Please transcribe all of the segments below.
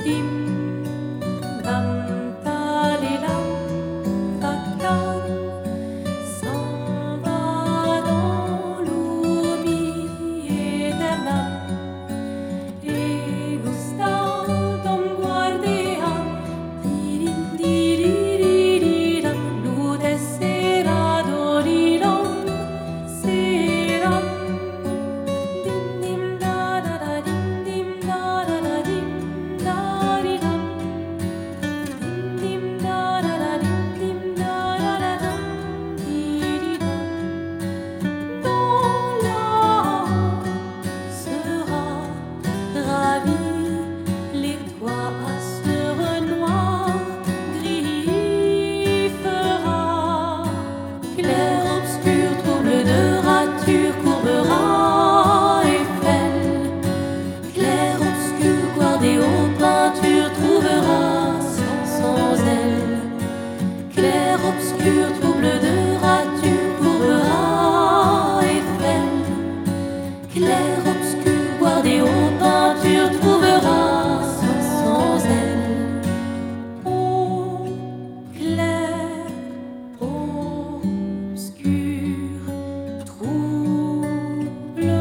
Obscur, trouble de rature, courbera Eiffel. Clair, obscur, guardé aux peintures, trouvera sans elle. Ô clair, obscur, trouble,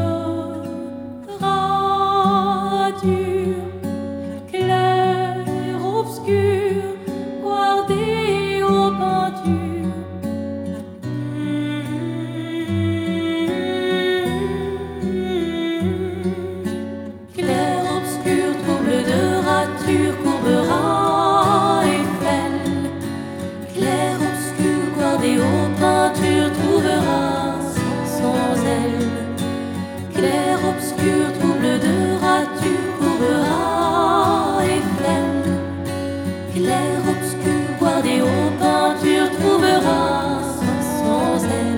rature. Clair, obscur, guardé aux peintures. Clair, obscur, trouble de rature, courbera Eiffel. Clair, obscur, guardé aux peintures, trouvera sans elle. Clair, obscur, trouble de rature, courbera Eiffel. Clair, obscur, guardé aux peintures, trouvera sans elle.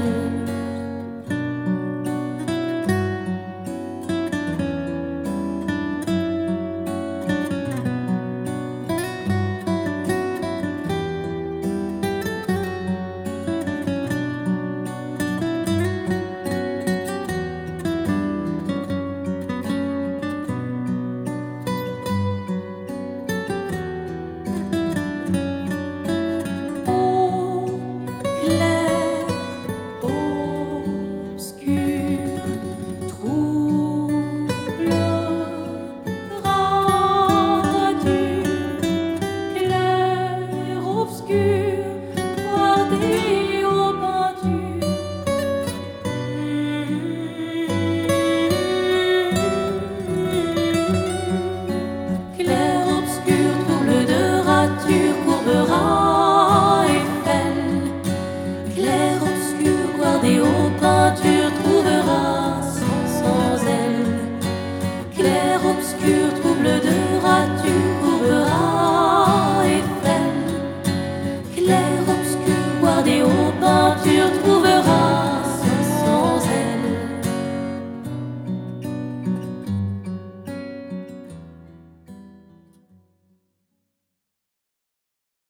Trouvera sans elle. Clair, obscur,